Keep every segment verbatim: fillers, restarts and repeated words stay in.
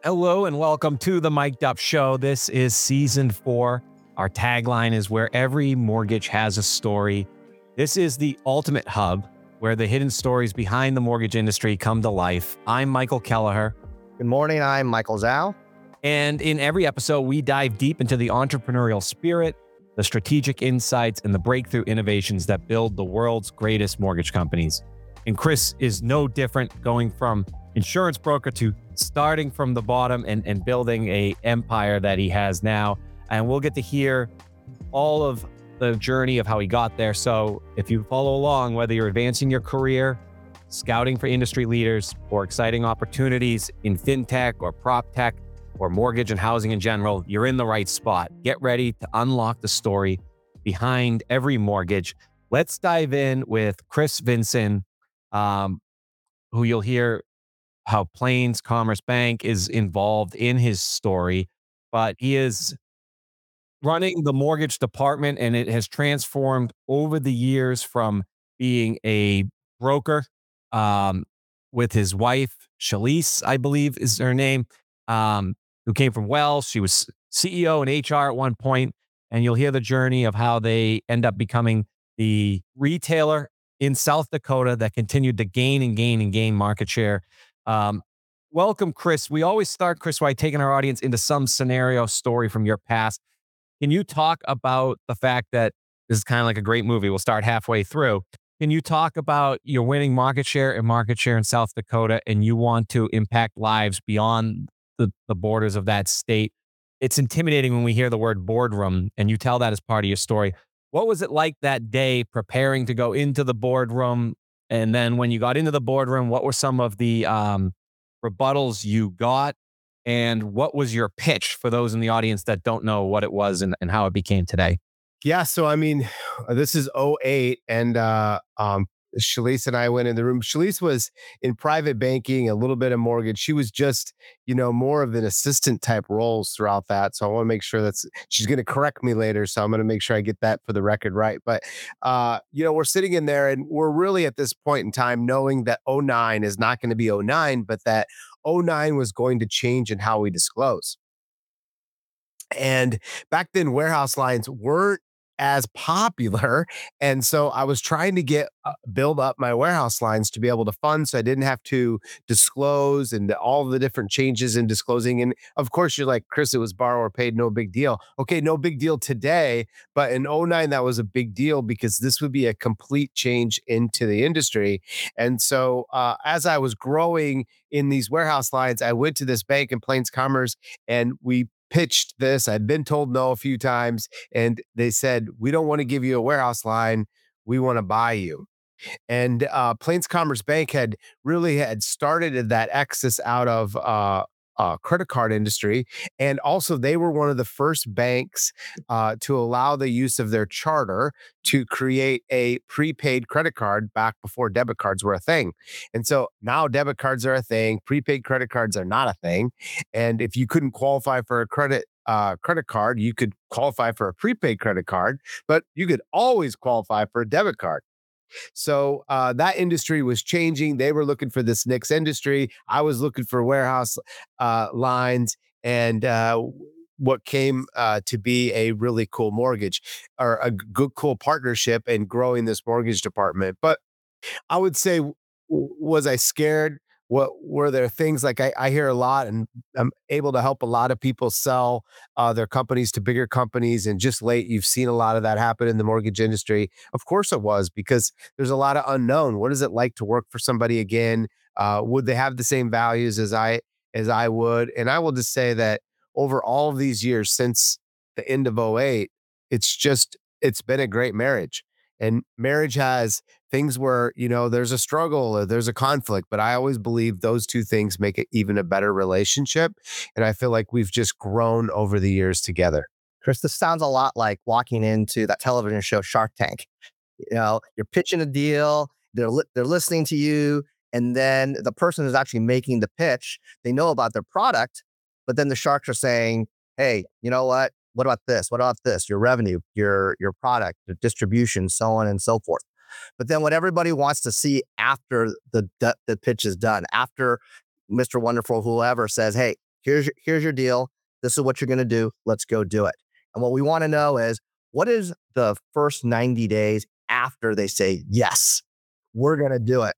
Hello and welcome to the Mic'd Up Show. This is season four. Our tagline is where every mortgage has a story. This is the ultimate hub where the hidden stories behind the mortgage industry come to life. I'm Michael Kelleher. Good morning, I'm Michael Zhao. And in every episode, we dive deep into the entrepreneurial spirit, the strategic insights, and the breakthrough innovations that build the world's greatest mortgage companies. And Chris is no different, going from insurance broker to starting from the bottom and, and building a empire that he has now. And we'll get to hear all of the journey of how he got there. So if you follow along, whether you're advancing your career, scouting for industry leaders, or exciting opportunities in fintech or prop tech or mortgage and housing in general, you're in the right spot. Get ready to unlock the story behind every mortgage. Let's dive in with Chris Vinson, um, who you'll hear how Plains Commerce Bank is involved in his story, but he is running the mortgage department, and it has transformed over the years from being a broker um, with his wife, Shalise, I believe is her name, um, who came from Wells. She was C E O and H R at one point, and you'll hear the journey of how they end up becoming the retailer in South Dakota that continued to gain and gain and gain market share. Um, welcome, Chris. We always start, Chris, by taking our audience into some scenario story from your past. Can you talk about the fact that this is kind of like a great movie? We'll start halfway through. Can you talk about your winning market share and market share in South Dakota, and you want to impact lives beyond the, the borders of that state? It's intimidating when we hear the word boardroom, and you tell that as part of your story. What was it like that day preparing to go into the boardroom? And then when you got into the boardroom, what were some of the um, rebuttals you got? And what was your pitch for those in the audience that don't know what it was and, and how it became today? Yeah, so I mean, this is oh eight, and uh, um, Shalise and I went in the room. Shalise was in private banking, a little bit of mortgage. She was just, you know, more of an assistant type roles throughout that. So I want to make sure that's, she's going to correct me later. So I'm going to make sure I get that for the record right. But, uh, you know, we're sitting in there and we're really at this point in time knowing that oh nine is not going to be oh nine, but that oh nine was going to change in how we disclose. And back then, warehouse lines weren't as popular. And so I was trying to get uh, build up my warehouse lines to be able to fund so I didn't have to disclose and all the different changes in disclosing. And of course, you're like, Chris, it was borrower paid, no big deal. Okay, no big deal today. But in oh nine, that was a big deal because this would be a complete change into the industry. And so uh, as I was growing in these warehouse lines, I went to this bank in Plains Commerce and we pitched this. I'd been told no a few times, and they said, we don't want to give you a warehouse line. We want to buy you. And uh, Plains Commerce Bank had really had started that exodus out of uh, uh, credit card industry. And also they were one of the first banks uh, to allow the use of their charter to create a prepaid credit card back before debit cards were a thing. And so now debit cards are a thing. Prepaid credit cards are not a thing. And if you couldn't qualify for a credit uh, credit card, you could qualify for a prepaid credit card, but you could always qualify for a debit card. So uh, that industry was changing. They were looking for this next industry. I was looking for warehouse uh, lines, and uh, what came uh, to be a really cool mortgage or a good, cool partnership in growing this mortgage department. But I would say, w- was I scared? What were there things like I, I hear a lot, and I'm able to help a lot of people sell uh, their companies to bigger companies. And just late, you've seen a lot of that happen in the mortgage industry. Of course it was, because there's a lot of unknown. What is it like to work for somebody again? Uh, would they have the same values as I as I would? And I will just say that over all of these years since the end of oh eight, it's just it's been a great marriage. And marriage has things where, you know, there's a struggle or there's a conflict, but I always believe those two things make it even a better relationship. And I feel like we've just grown over the years together. Chris, this sounds a lot like walking into that television show Shark Tank. You know, you're pitching a deal, they're li- they're listening to you, and then the person who's actually making the pitch, they know about their product, but then the sharks are saying, "Hey, you know what? What about this? What about this? Your revenue, your your product, your distribution, so on and so forth." But then what everybody wants to see after the the, the pitch is done, after Mister Wonderful, whoever says, "Hey, Here's your, here's your deal. This is what you're going to do. Let's go do it. And what we want to know is, what is the first ninety days after they say, yes, we're going to do it?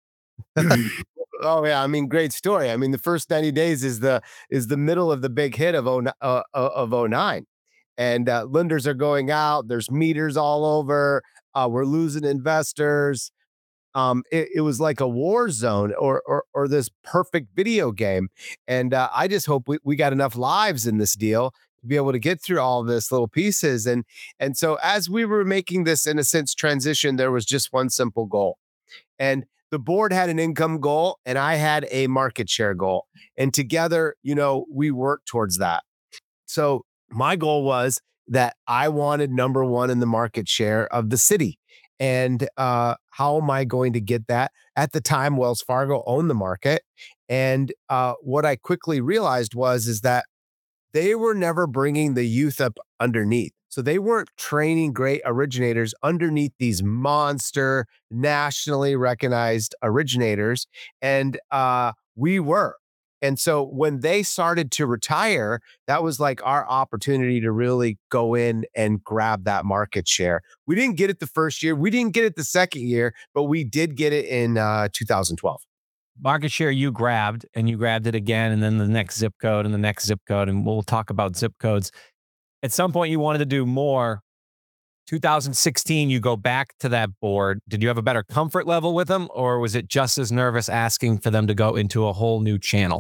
Oh yeah, I mean, great story. I mean, the first ninety days is the is the middle of the big hit of oh, uh, uh, of oh nine, and uh, lenders are going out. There's meters all over. Uh, we're losing investors. Um, it, it was like a war zone, or or or this perfect video game. And uh, I just hope we, we got enough lives in this deal to be able to get through all of this little pieces. And and so as we were making this, in a sense, transition, there was just one simple goal. And the board had an income goal and I had a market share goal. And together, you know, we worked towards that. So my goal was that I wanted number one in the market share of the city. And uh, how am I going to get that? At the time, Wells Fargo owned the market. And uh, what I quickly realized was is that they were never bringing the youth up underneath. So they weren't training great originators underneath these monster, nationally recognized originators. And uh, we were. And so when they started to retire, that was like our opportunity to really go in and grab that market share. We didn't get it the first year. We didn't get it the second year, but we did get it in uh, two thousand twelve. Market share you grabbed, and you grabbed it again, and then the next zip code and the next zip code. And we'll talk about zip codes. At some point, you wanted to do more. two thousand sixteen, you go back to that board. Did you have a better comfort level with them, or was it just as nervous asking for them to go into a whole new channel?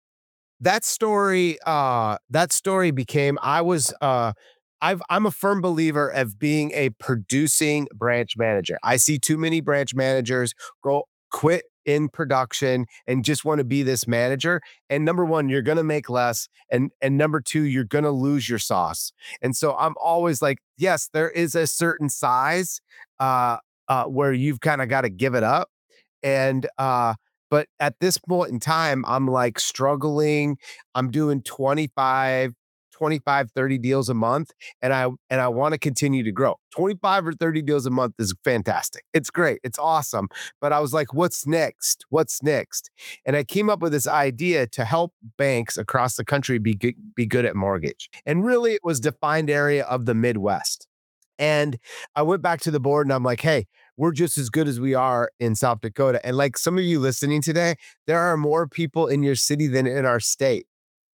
That story, uh, that story became, I was, uh, I've, I'm a firm believer of being a producing branch manager. I see too many branch managers go quit in production and just want to be this manager. And number one, you're going to make less. And, and number two, you're going to lose your sauce. And so I'm always like, yes, there is a certain size, uh, uh, where you've kind of got to give it up. And, uh, but at this point in time, I'm like struggling. I'm doing twenty-five, twenty-five, thirty deals a month. And I, and I want to continue to grow. twenty-five or thirty deals a month is fantastic. It's great. It's awesome. But I was like, what's next? What's next? And I came up with this idea to help banks across the country be good, be good at mortgage. And really it was defined area of the Midwest. And I went back to the board and I'm like, hey, we're just as good as we are in South Dakota. And like some of you listening today, there are more people in your city than in our state.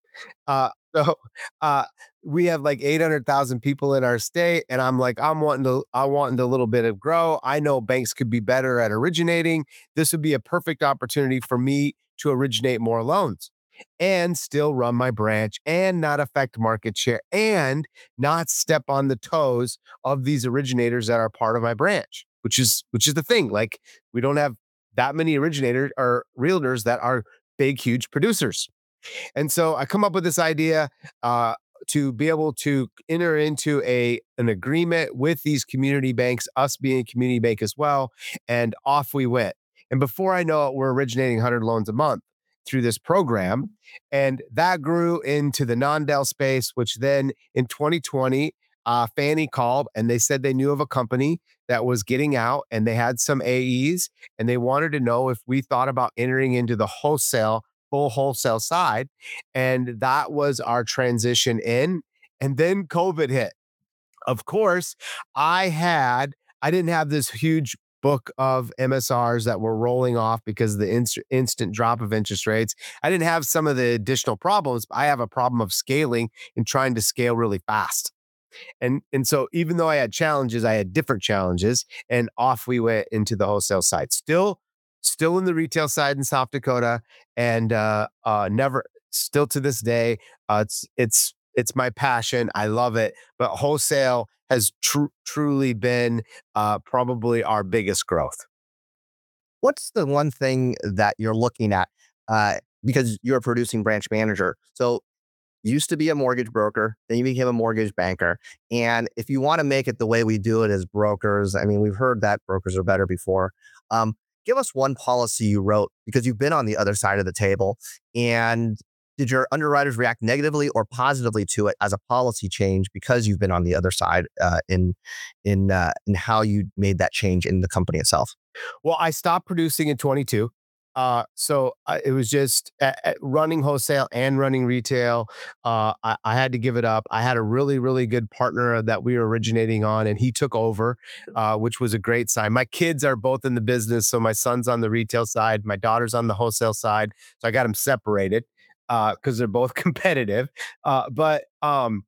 Uh, so uh, we have like eight hundred thousand people in our state. And I'm like, I'm wanting to, I want a little bit of grow. I know banks could be better at originating. This would be a perfect opportunity for me to originate more loans and still run my branch and not affect market share and not step on the toes of these originators that are part of my branch, which is, which is the thing. Like we don't have that many originators or realtors that are big, huge producers. And so I come up with this idea, uh, to be able to enter into a an agreement with these community banks, us being a community bank as well, and off we went. And before I know it, we're originating one hundred loans a month through this program. And that grew into the non-Del space, which then in twenty twenty, uh, Fannie called and they said they knew of a company that was getting out and they had some A Es and they wanted to know if we thought about entering into the wholesale, full wholesale side. And that was our transition in. And then COVID hit. Of course, I had, I didn't have this huge book of M S Rs that were rolling off because of the inst- instant drop of interest rates. I didn't have some of the additional problems. I have a problem of scaling and trying to scale really fast. And, and so even though I had challenges, I had different challenges and off we went into the wholesale side. Still, still in the retail side in South Dakota and uh, uh, never, still to this day, uh, it's, it's, it's my passion. I love it. But wholesale has tr- truly been uh, probably our biggest growth. What's the one thing that you're looking at? Uh, because you're a producing branch manager. So used to be a mortgage broker, then you became a mortgage banker. And if you want to make it the way we do it as brokers, I mean, we've heard that brokers are better before. Um, give us one policy you wrote because you've been on the other side of the table. And did your underwriters react negatively or positively to it as a policy change because you've been on the other side uh, in in uh, in how you made that change in the company itself? Well, I stopped producing in twenty-two. Uh, so uh, it was just uh, uh, running wholesale and running retail. Uh, I, I had to give it up. I had a really, really good partner that we were originating on, and he took over, uh, which was a great sign. My kids are both in the business. So my son's on the retail side, my daughter's on the wholesale side. So I got them separated because uh, they're both competitive. Uh, but, um,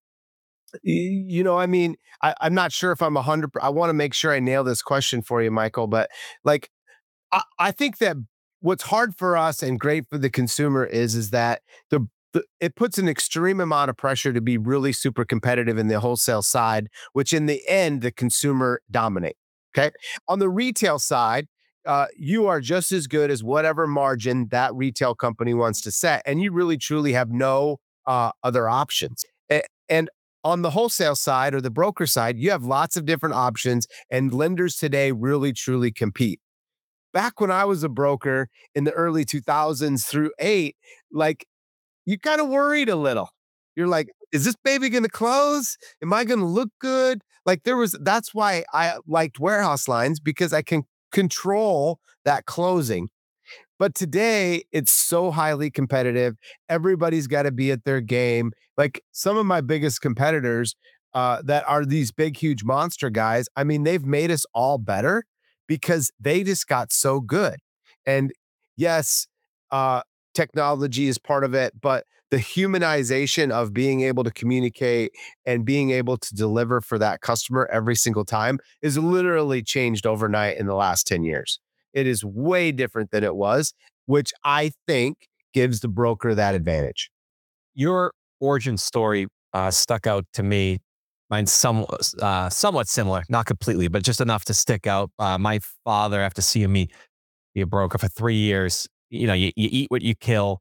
y- you know, I mean, I, I'm not sure if I'm a hundred. I want to make sure I nail this question for you, Michael. But like, I, I think that what's hard for us and great for the consumer is is that the, the it puts an extreme amount of pressure to be really super competitive in the wholesale side, which in the end the consumer dominate. Okay, on the retail side. Uh, you are just as good as whatever margin that retail company wants to set, and you really truly have no uh, other options. A- And on the wholesale side or the broker side, you have lots of different options, and lenders today really truly compete. Back when I was a broker in the early two thousands through eight, like you kind of worried a little. You're like, is this baby going to close? Am I going to look good? Like there was, that's why I liked warehouse lines because I can control that closing. But today it's so highly competitive. Everybody's got to be at their game. Like some of my biggest competitors uh, that are these big, huge monster guys. I mean, they've made us all better because they just got so good. And yes, uh, technology is part of it, but the humanization of being able to communicate and being able to deliver for that customer every single time is literally changed overnight in the last ten years. It is way different than it was, which I think gives the broker that advantage. Your origin story uh, stuck out to me. Mine's some, uh, somewhat similar, not completely, but just enough to stick out. Uh, my father, after seeing me be a broker for three years, you know, you, you eat what you kill,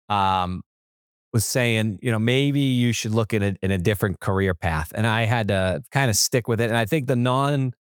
um, was saying, you know, maybe you should look at it in a different career path. And I had to kind of stick with it. And I think the non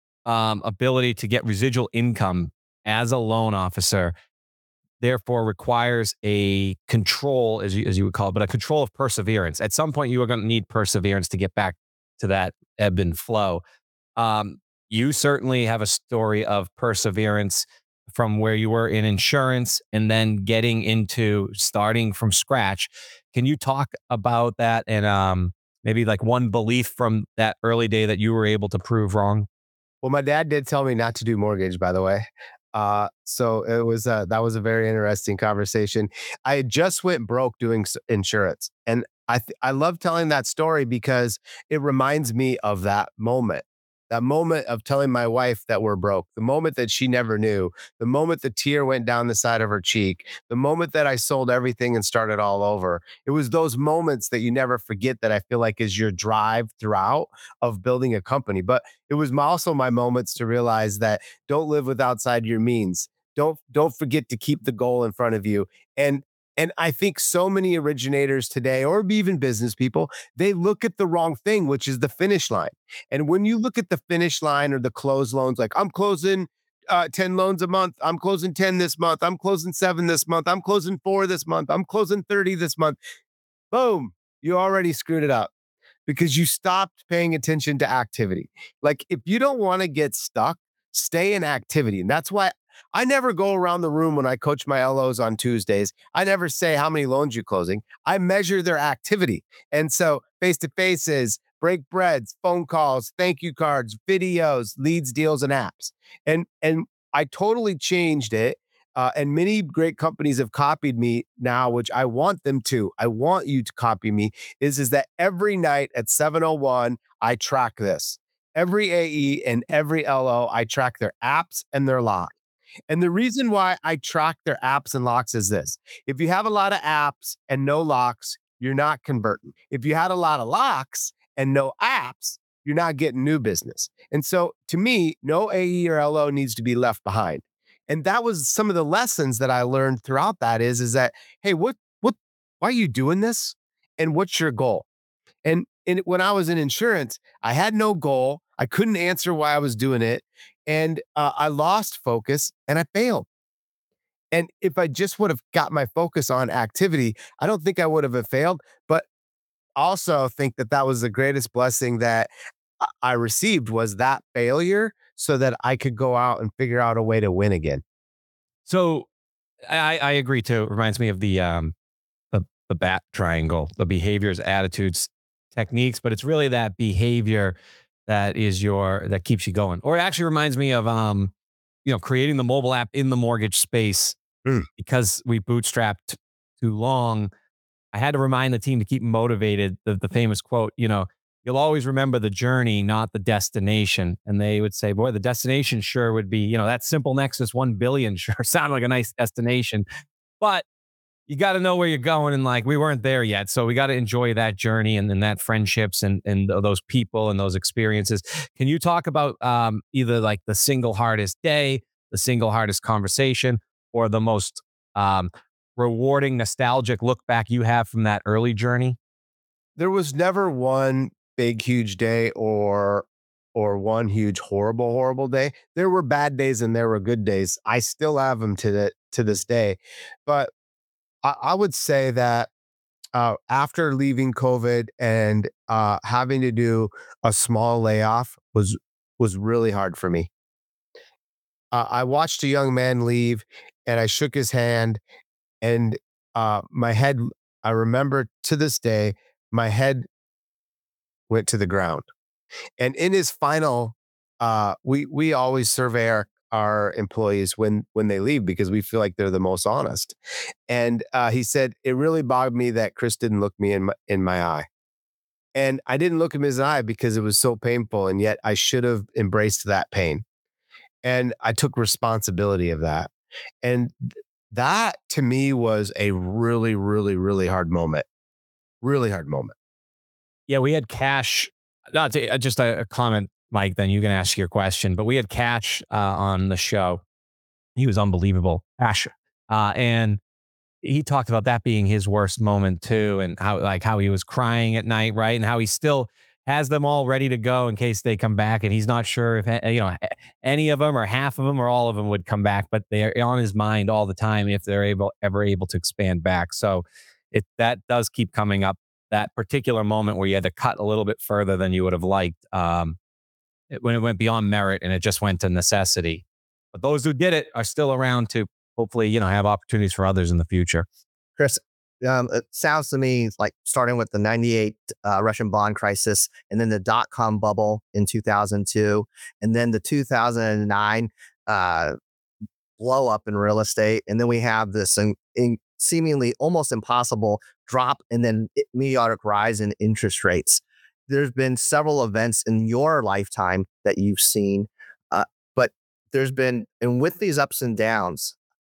um, ability to get residual income as a loan officer therefore requires a control, as you, as you would call it, but a control of perseverance. At some point, you are going to need perseverance to get back to that ebb and flow. Um, you certainly have a story of perseverance from where you were in insurance and then getting into starting from scratch. Can you talk about that and um, maybe like one belief from that early day that you were able to prove wrong? Well, my dad did tell me not to do mortgage, by the way. Uh, so it was uh, that was a very interesting conversation. I had just went broke doing s- insurance, and I th- I love telling that story because it reminds me of that moment. That moment of telling my wife that we're broke, the moment that she never knew, the moment the tear went down the side of her cheek, the moment that I sold everything and started all over. It was those moments that you never forget that I feel like is your drive throughout of building a company. But it was my, also my moments to realize that don't live with outside your means. Don't don't forget to keep the goal in front of you. And and I think so many originators today, or even business people, they look at the wrong thing, which is the finish line. And when you look at the finish line or the close loans, like I'm closing uh, ten loans a month, I'm closing ten this month, I'm closing seven this month, I'm closing four this month, I'm closing thirty this month. Boom, you already screwed it up because you stopped paying attention to activity. Like if you don't want to get stuck, stay in activity. And that's why I never go around the room when I coach my L Os on Tuesdays. I never say how many loans you're closing. I measure their activity. And so face to faces, break breads, phone calls, thank you cards, videos, leads, deals, and apps. And and I totally changed it. Uh, and many great companies have copied me now, which I want them to. I want you to copy me is is that every night at seven oh one, I track this. Every A E and every L O, I track their apps and their locks. And the reason why I track their apps and locks is this. If you have a lot of apps and no locks, you're not converting. If you had a lot of locks and no apps, you're not getting new business. And so to me, no A E or L O needs to be left behind. And that was some of the lessons that I learned throughout that is, is that, hey, what, what, why are you doing this? And what's your goal? And, and when I was in insurance, I had no goal. I couldn't answer why I was doing it. And uh, I lost focus and I failed. And if I just would have got my focus on activity, I don't think I would have failed. But also think that that was the greatest blessing that I I received was that failure so that I could go out and figure out a way to win again. So I, I agree too. It reminds me of the um the the bat triangle, the behaviors, attitudes, techniques, but it's really that behavior that is your that keeps you going. Or it actually reminds me of um, you know, creating the mobile app in the mortgage space Mm. because we bootstrapped too long. I had to remind the team to keep motivated. The the famous quote, you know, you'll always remember the journey, not the destination. And they would say, boy, the destination sure would be, you know, that Simple Nexus one billion sure sounded like a nice destination. But you got to know where you're going. And like, we weren't there yet. So we got to enjoy that journey and, and that friendships and, and those people and those experiences. Can you talk about um, either like the single hardest day, the single hardest conversation, or the most um, rewarding, nostalgic look back you have from that early journey? There was never one big, huge day or or one huge, horrible, horrible day. There were bad days and there were good days. I still have them to the to this day. But I, I would say that uh, after leaving COVID and uh, having to do a small layoff was was really hard for me. Uh, I watched a young man leave, and I shook his hand, and uh, my head. I remember to this day, my head went to the ground. And in his final, uh, we we always survey our our employees when when they leave because we feel like they're the most honest. And uh, he said it really bothered me that Chris didn't look me in my in my eye. And I didn't look him in his eye because it was so painful, and yet I should have embraced that pain. And I took responsibility of that. And th- that to me was a really, really, really hard moment. Really hard moment. Yeah, we had Cash. Not to, uh, just a, a comment, Mike. Then you can ask your question. But we had Cash uh, on the show. He was unbelievable, Cash, uh, and he talked about that being his worst moment too, and how like how he was crying at night, right, and how he still has them all ready to go in case they come back, and he's not sure if eh, you know any of them or half of them or all of them would come back, but they're on his mind all the time if they're able ever able to expand back. So it that does keep coming up. That particular moment where you had to cut a little bit further than you would have liked, um, it, when it went beyond merit and it just went to necessity. But those who did it are still around to hopefully, you know, have opportunities for others in the future. Chris, um, it sounds to me like starting with the ninety-eight uh, Russian bond crisis and then the dot com bubble in two thousand two, and then the two thousand nine uh, blow up in real estate. And then we have this in, in seemingly almost impossible drop and then it, meteoric rise in interest rates. There's been several events in your lifetime that you've seen, uh, but there's been, and with these ups and downs,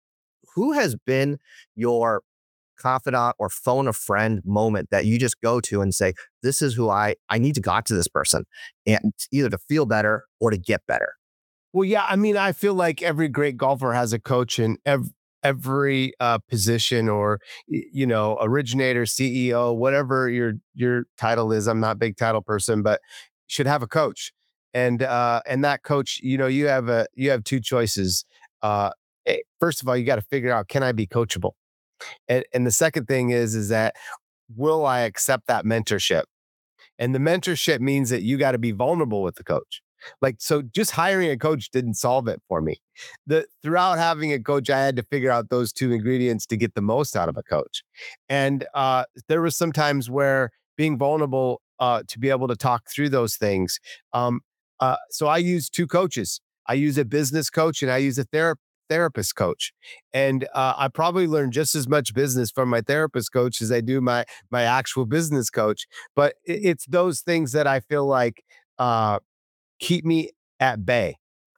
who has been your confidant or phone a friend moment that you just go to and say, this is who I, I need to talk to this person and either to feel better or to get better? Well, yeah, I mean, I feel like every great golfer has a coach in ev- every uh, position or, y- you know, originator, C E O, whatever your your title is. I'm not a big title person, but should have a coach. And uh, and that coach, you know, you have a you have two choices. Uh, eh, First of all, you got to figure out, can I be coachable? And and the second thing is is that will I accept that mentorship? And the mentorship means that you got to be vulnerable with the coach. Like, so just hiring a coach didn't solve it for me. The throughout having a coach, I had to figure out those two ingredients to get the most out of a coach. And uh, there was some times where being vulnerable uh, to be able to talk through those things. Um, uh, so I use two coaches. I use a business coach and I use a therapist therapist coach. And uh, I probably learned just as much business from my therapist coach as I do my my actual business coach. But it, it's those things that I feel like uh, keep me at bay.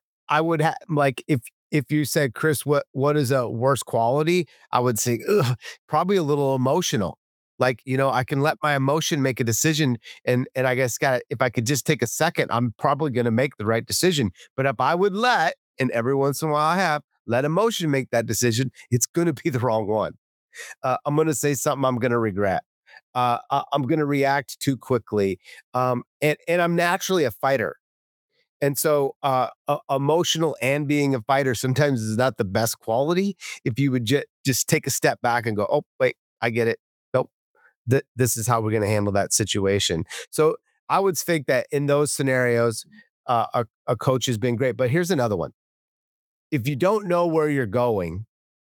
I would have like if if you said, Chris, what what is a worst quality? I would say ugh, probably a little emotional. Like, you know, I can let my emotion make a decision, and and I guess got if I could just take a second, I'm probably going to make the right decision. But if I would let, and every once in a while I have let emotion make that decision, it's going to be the wrong one. Uh, I'm going to say something I'm going to regret. Uh, I, I'm going to react too quickly, um, and and I'm naturally a fighter. And so, uh, uh, emotional and being a fighter sometimes is not the best quality. If you would ju- just take a step back and go, "Oh, wait, I get it. Nope, th- this is how we're going to handle that situation." So, I would think that in those scenarios, uh, a, a coach has been great. But here's another one: if you don't know where you're going,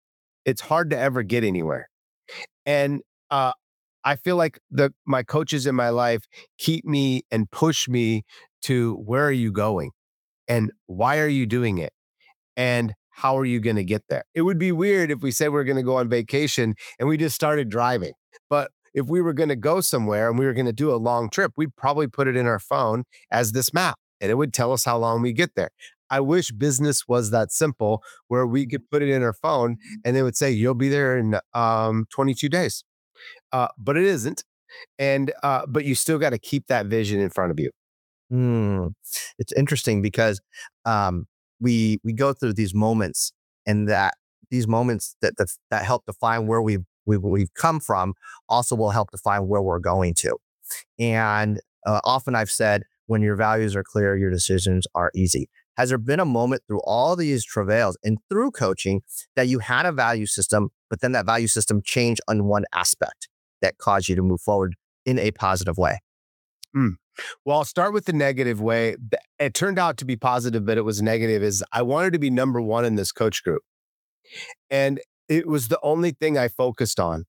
it's hard to ever get anywhere. And uh, I feel like the my coaches in my life keep me and push me to, where are you going? And why are you doing it? And how are you going to get there? It would be weird if we said we are going to go on vacation and we just started driving. But if we were going to go somewhere and we were going to do a long trip, we'd probably put it in our phone as this map, and it would tell us how long we get there. I wish business was that simple, where we could put it in our phone and it would say, you'll be there in um, twenty-two days. Uh, but it isn't. And, uh, but you still got to keep that vision in front of you. Hmm. It's interesting because um, we we go through these moments, and that these moments that that, that help define where we've, we, we've come from also will help define where we're going to. And uh, often I've said, when your values are clear, your decisions are easy. Has there been a moment through all these travails and through coaching that you had a value system, but then that value system changed on one aspect that caused you to move forward in a positive way? Mm. Well, I'll start with the negative way. It turned out to be positive, but it was negative. Is I wanted to be number one in this coach group. And it was the only thing I focused on.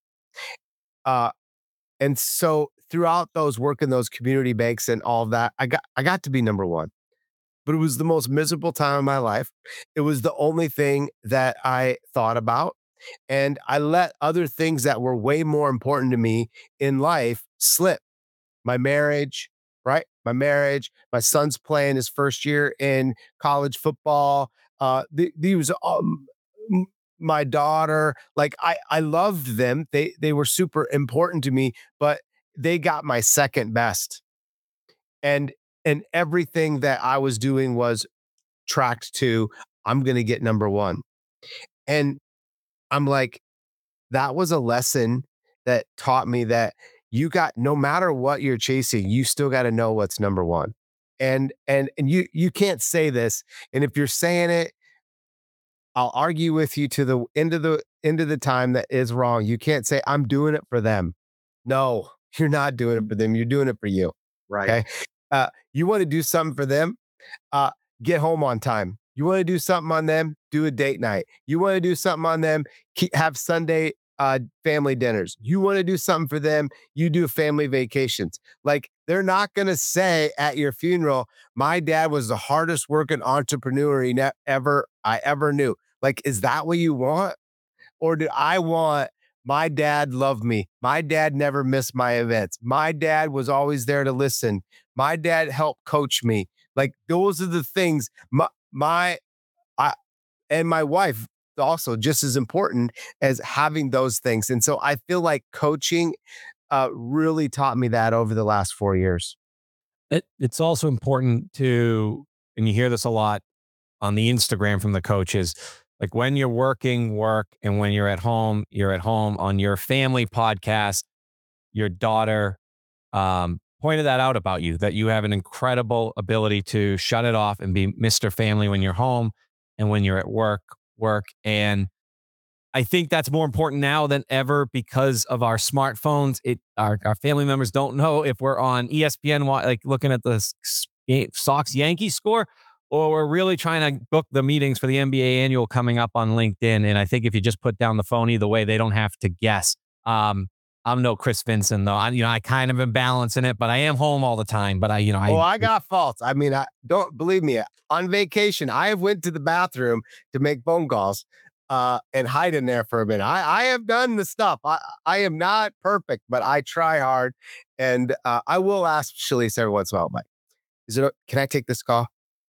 Uh, and so throughout those working those community banks and all of that, I got I got to be number one. But it was the most miserable time of my life. It was the only thing that I thought about. And I let other things that were way more important to me in life slip. My marriage, right? My marriage, my son's playing his first year in college football. Uh, th- these, um, m- my daughter, like I, I loved them. They, they were super important to me, but they got my second best. And, and everything that I was doing was tracked to, I'm going to get number one. And I'm like, that was a lesson that taught me that you got, no matter what you're chasing, you still got to know what's number one. And and and you you can't say this. And if you're saying it, I'll argue with you to the end of the end of the time that is wrong. You can't say, I'm doing it for them. No, you're not doing it for them. You're doing it for you. Right. Okay. Uh, you want to do something for them? Uh, get home on time. You want to do something on them? Do a date night. You want to do something on them? Keep, have Sunday uh, family dinners. You want to do something for them? You do family vacations. Like, they're not going to say at your funeral, my dad was the hardest working entrepreneur he ne- ever I ever knew. Like, is that what you want? Or do I want, my dad loved me. My dad never missed my events. My dad was always there to listen. My dad helped coach me. Like, those are the things my, my, I, and my wife also just as important as having those things. And so I feel like coaching uh, really taught me that over the last four years. It, it's also important to, and you hear this a lot on the Instagram from the coaches, like when you're working, work, and when you're at home, you're at home. On your family podcast, your daughter um, pointed that out about you, that you have an incredible ability to shut it off and be Mister Family when you're home, and when you're at work, work. And I think that's more important now than ever because of our smartphones. It our, our family members don't know if we're on E S P N, like looking at the Sox Yankees score, or we're really trying to book the meetings for the N B A annual coming up on LinkedIn. And I think if you just put down the phone, either way, they don't have to guess. Um, I'm no Chris Vincent though. I, you know, I kind of am balancing it, but I am home all the time. But I, you know, I. Oh, I got faults. I mean, I don't believe me. On vacation, I have went to the bathroom to make phone calls uh, and hide in there for a minute. I, I have done the stuff. I, I am not perfect, but I try hard. And uh, I will ask Shalise every once in a while, Mike, is it, can I take this call?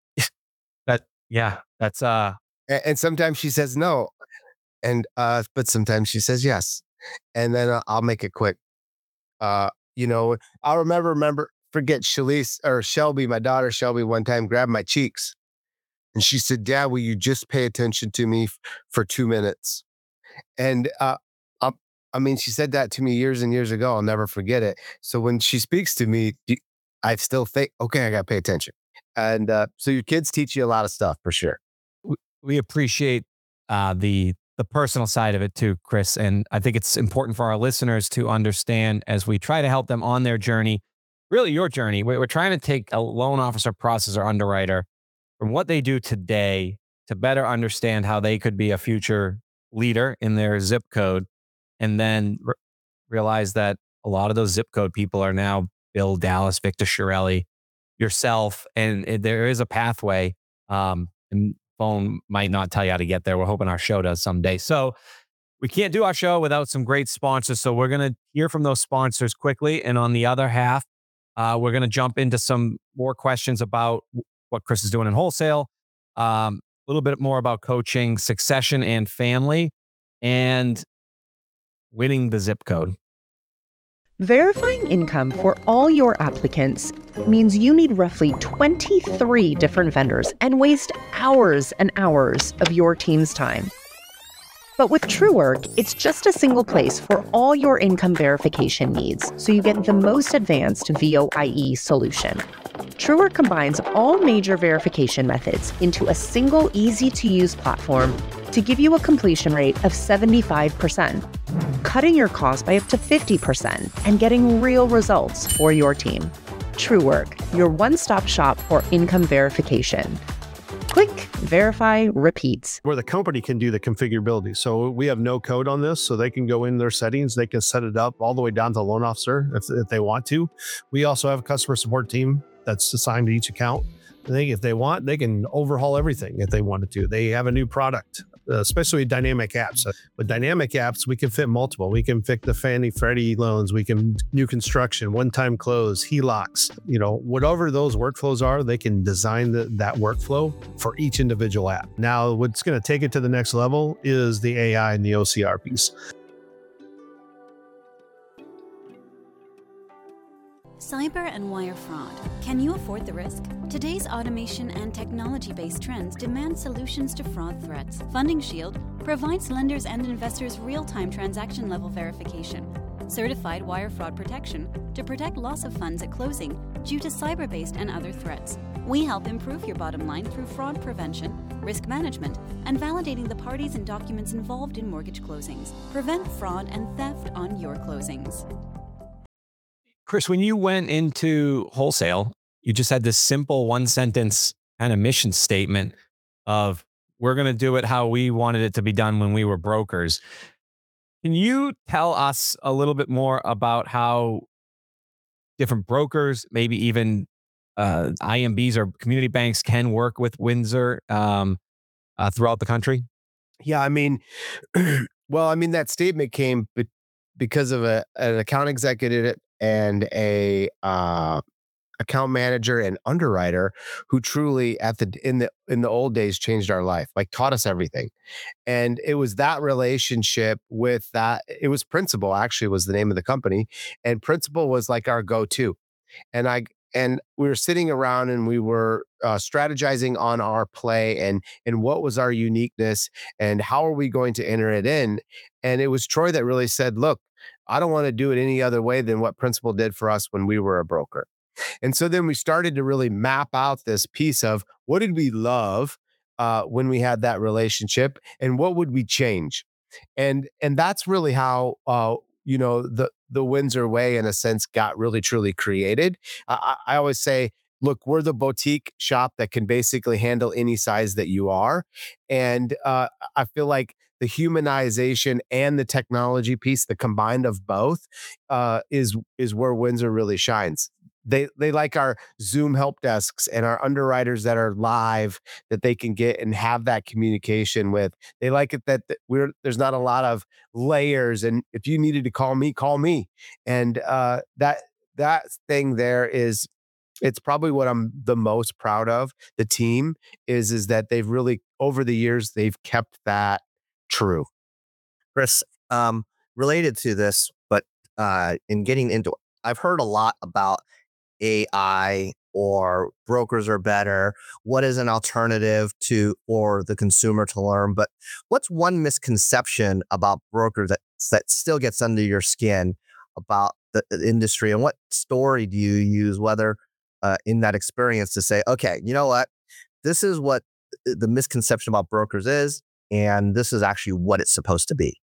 That, yeah, that's, uh, And, and sometimes she says no. And, uh, but sometimes she says yes. And then uh, I'll make it quick. Uh, you know, I'll remember, remember, forget Shalise or Shelby, my daughter Shelby, one time grabbed my cheeks and she said, Dad, will you just pay attention to me f- for two minutes? And, uh, um, I mean, she said that to me years and years ago. I'll never forget it. So when she speaks to me, do- I still think, okay, I got to pay attention. And, uh, so your kids teach you a lot of stuff for sure. we, we appreciate uh, the the personal side of it too, Chris. And I think it's important for our listeners to understand as we try to help them on their journey, really your journey. We're, we're trying to take a loan officer, processor, underwriter from what they do today to better understand how they could be a future leader in their zip code, and then re- realized that a lot of those zip code people are now Bill Dallas, Victor Shirelli, yourself, and it, there is a pathway. Um, and phone might not tell you how to get there. We're hoping our show does someday. So we can't do our show without some great sponsors. So we're going to hear from those sponsors quickly. And on the other half, uh, we're going to jump into some more questions about what Chris is doing in wholesale, um, a little bit more about coaching, succession and family, and winning the zip code. Verifying income for all your applicants means you need roughly twenty-three different vendors and waste hours and hours of your team's time. But with TrueWork, it's just a single place for all your income verification needs, so you get the most advanced V O I E solution. TrueWork combines all major verification methods into a single, easy-to-use platform to give you a completion rate of seventy-five percent, cutting your costs by up to fifty percent, and getting real results for your team. TrueWork, your one-stop shop for income verification. Click, verify, repeat. Where the company can do the configurability. So we have no code on this, so they can go in their settings, they can set it up all the way down to loan officer if, if they want to. We also have a customer support team that's assigned to each account. They, if they want, they can overhaul everything if they wanted to. They have a new product, uh, especially dynamic apps. Uh, with dynamic apps, we can fit multiple. We can fit the Fannie Freddie loans. We can new construction, one-time close, H E L O Cs. You know, whatever those workflows are, they can design the, that workflow for each individual app. Now, what's going to take it to the next level is the A I and the O C R piece. Cyber and wire fraud. Can you afford the risk? Today's automation and technology-based trends demand solutions to fraud threats. Funding Shield provides lenders and investors real-time transaction-level verification, certified wire fraud protection to protect loss of funds at closing due to cyber-based and other threats. We help improve your bottom line through fraud prevention, risk management, and validating the parties and documents involved in mortgage closings. Prevent fraud and theft on your closings. Chris, when you went into wholesale, you just had this simple one sentence kind of mission statement of we're going to do it how we wanted it to be done when we were brokers. Can you tell us a little bit more about how different brokers, maybe even uh, I M Bs or community banks can work with Windsor um, uh, throughout the country? Yeah, I mean, well, I mean, that statement came be- because of a, an account executive and a uh, account manager and underwriter who truly at the in the in the old days changed our life, like taught us everything. And it was that relationship with that. It was Principal, actually, was the name of the company, and Principal was like our go-to. And I and we were sitting around and we were uh, strategizing on our play and and what was our uniqueness and how are we going to enter it in. And it was Troy that really said, "Look, I don't want to do it any other way than what Principal did for us when we were a broker." And so then we started to really map out this piece of what did we love uh, when we had that relationship and what would we change? And and that's really how uh, you know the the Windsor way, in a sense, got really truly created. I, I always say, look, we're the boutique shop that can basically handle any size that you are, and uh, I feel like the humanization and the technology piece, the combined of both, uh, is is where Windsor really shines. They they like our Zoom help desks and our underwriters that are live that they can get and have that communication with. They like it that, that we're there's not a lot of layers, and if you needed to call me, call me. And uh, that that thing there is it's probably what I'm the most proud of. The team is is that they've really over the years they've kept that true. Chris, um, related to this, but uh, in getting into, I've heard a lot about A I or brokers are better. What is an alternative to for the consumer to learn? But what's one misconception about brokers that that still gets under your skin about the, the industry? And what story do you use, whether uh, in that experience, to say, okay, you know what, this is what the misconception about brokers is, and this is actually what it's supposed to be?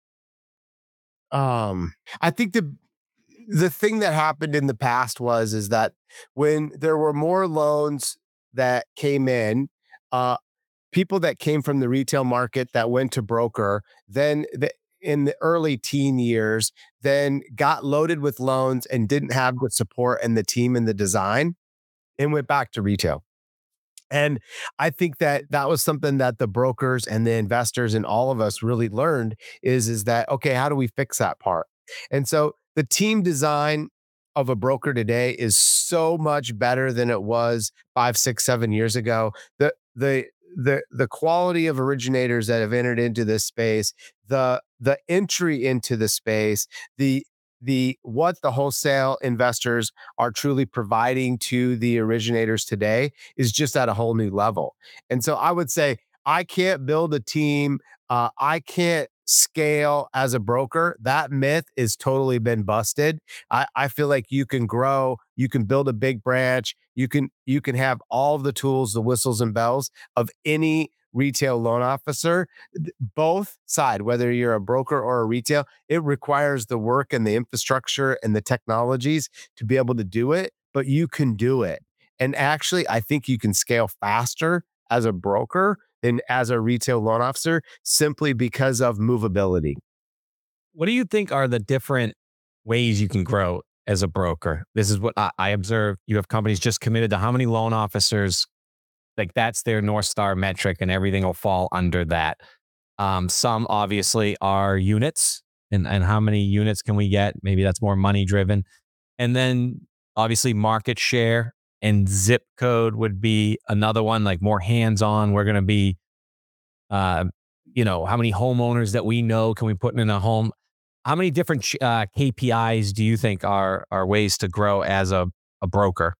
Um, I think the the thing that happened in the past was is that when there were more loans that came in, uh, people that came from the retail market that went to broker, then the, in the early teen years, then got loaded with loans and didn't have the support and the team and the design and went back to retail. And I think that that was something that the brokers and the investors and all of us really learned is, is that, okay, how do we fix that part? And so the team design of a broker today is so much better than it was five, six, seven years ago. The, the, the, the quality of originators that have entered into this space, the, the entry into the space, the, the what the wholesale investors are truly providing to the originators today is just at a whole new level. And so I would say I can't build a team. Uh, I can't scale as a broker. That myth is totally been busted. I, I feel like you can grow, you can build a big branch, you can you can have all of the tools, the whistles and bells of any retail loan officer, both side, whether you're a broker or a retail, it requires the work and the infrastructure and the technologies to be able to do it, but you can do it. And actually, I think you can scale faster as a broker than as a retail loan officer simply because of movability. What do you think are the different ways you can grow as a broker? This is what I, I observe. You have companies just committed to how many loan officers, like that's their North Star metric and everything will fall under that. Um, some obviously are units and, and how many units can we get? Maybe that's more money driven. And then obviously market share and zip code would be another one, like more hands-on. We're going to be, uh, you know, how many homeowners that we know can we put in a home? How many different uh, K P Is do you think are, are ways to grow as a, a broker?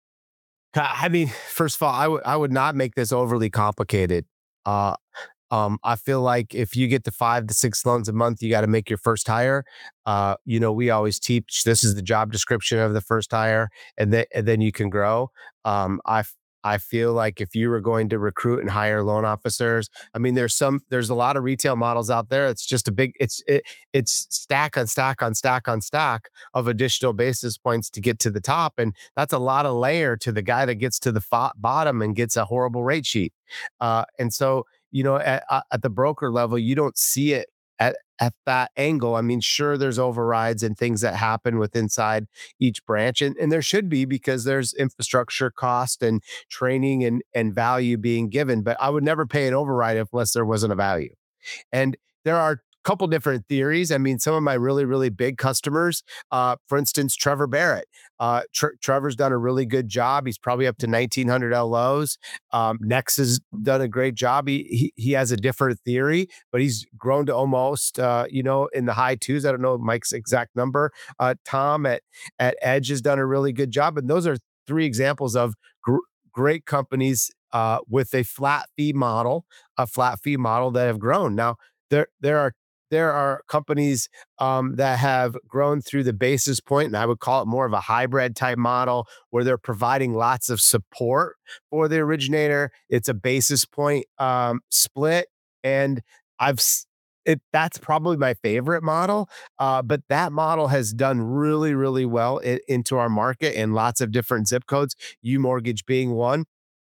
I mean, first of all, I would I would not make this overly complicated. Uh, um, I feel like if you get to five to six loans a month, you got to make your first hire. Uh, you know, we always teach this is the job description of the first hire, and then and then you can grow. Um, I I feel like if you were going to recruit and hire loan officers, I mean, there's some, there's a lot of retail models out there. It's just a big, it's, it, it's stack on stack on stack on stack of additional basis points to get to the top. And that's a lot of layer to the guy that gets to the fo- bottom and gets a horrible rate sheet. Uh, and so, you know, at, at the broker level, you don't see it at, at that angle. I mean, sure, there's overrides and things that happen with inside each branch. And, and there should be because there's infrastructure cost and training and, and value being given. But I would never pay an override unless there wasn't a value. And there are a couple different theories. I mean, some of my really, really big customers, uh, for instance, Trevor Barrett. Uh, Tre- Trevor's done a really good job. He's probably up to nineteen hundred L Os. Um, Nex has done a great job. He, he he has a different theory, but he's grown to almost, uh, you know, in the high twos. I don't know Mike's exact number. Uh, Tom at, at Edge has done a really good job. And those are three examples of gr- great companies uh, with a flat fee model, a flat fee model that have grown. Now, there there are there are companies um, that have grown through the basis point, and I would call it more of a hybrid type model where they're providing lots of support for the originator. It's a basis point um, split, and I've it. That's probably my favorite model. Uh, but that model has done really, really well in, into our market in lots of different zip codes. U Mortgage being one.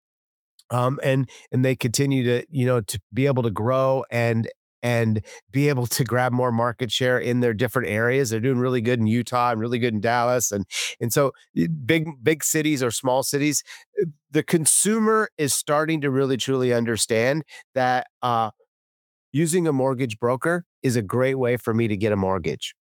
Um, and and they continue to you know to be able to grow and and be able to grab more market share in their different areas. They're doing really good in Utah and really good in Dallas, and and so big big cities or small cities, the consumer is starting to really truly understand that uh, using a mortgage broker is a great way for me to get a mortgage.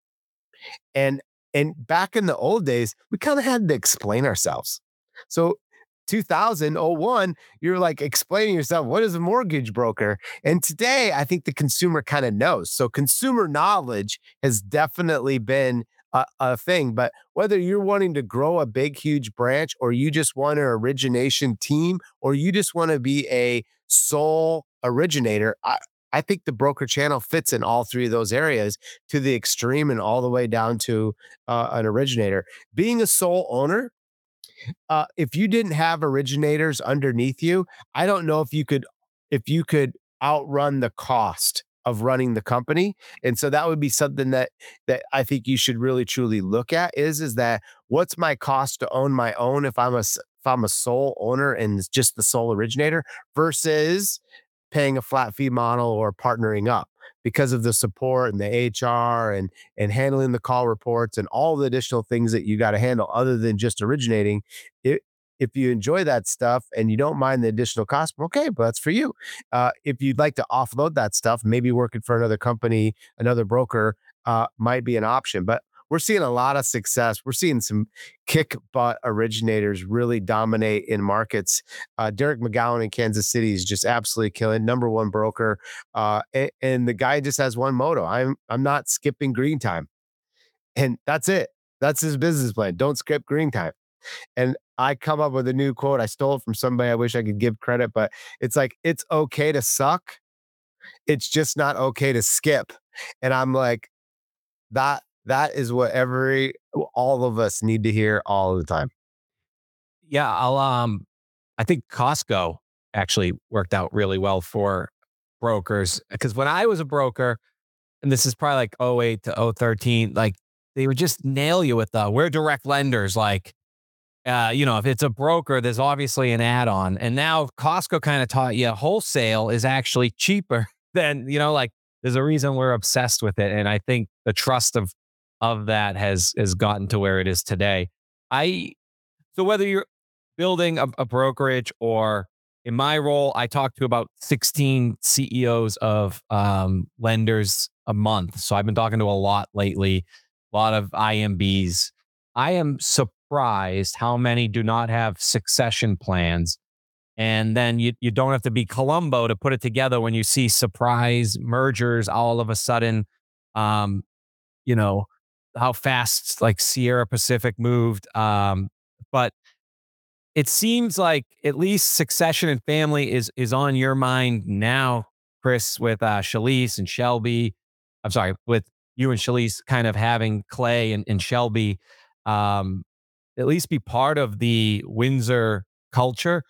And and back in the old days, we kind of had to explain ourselves. So two thousand one, you're like explaining yourself, what is a mortgage broker? And today, I think the consumer kind of knows. So consumer knowledge has definitely been a, a thing. But whether you're wanting to grow a big, huge branch, or you just want an origination team, or you just want to be a sole originator, I, I think the broker channel fits in all three of those areas to the extreme and all the way down to uh, an originator. Being a sole owner, uh, if you didn't have originators underneath you, I don't know if you could if you could outrun the cost of running the company. And so that would be something that that I think you should really truly look at is is that what's my cost to own my own if I'm a s- if I'm a sole owner and it's just the sole originator versus paying a flat fee model or partnering up because of the support and the H R and and handling the call reports and all the additional things that you got to handle other than just originating. It, if you enjoy that stuff and you don't mind the additional cost, okay, but that's for you. Uh, if you'd like to offload that stuff, maybe working for another company, another broker uh, might be an option. But we're seeing a lot of success. We're seeing some kick butt originators really dominate in markets. Uh, Derek McGowan in Kansas City is just absolutely killing, number one broker. Uh, and, and the guy just has one motto: I'm I'm not skipping green time, and that's it. That's his business plan. Don't skip green time. And I come up with a new quote. I stole it from somebody. I wish I could give credit, but it's like, it's okay to suck. It's just not okay to skip. And I'm like, that that is what every all of us need to hear all the time. Yeah, I'll um I think Costco actually worked out really well for brokers, because when I was a broker, and this is probably like oh eight to oh thirteen, like they would just nail you with the we're direct lenders, like uh, you know, if it's a broker, there's obviously an add-on. And now Costco kind of taught you wholesale is actually cheaper than, you know, like there's a reason we're obsessed with it. And I think the trust of of that has has gotten to where it is today. I so whether you're building a, a brokerage or in my role, I talk to about sixteen C E Os of um, lenders a month. So I've been talking to a lot lately, a lot of I M Bs. I am surprised how many do not have succession plans. And then you, you don't have to be Columbo to put it together when you see surprise mergers all of a sudden. Um, you know, how fast like Sierra Pacific moved. Um, but it seems like at least succession and family is is on your mind now, Chris, with uh, Shalise and Shelby. I'm sorry, with you and Shalise kind of having Clay and, and Shelby um, at least be part of the Windsor culture.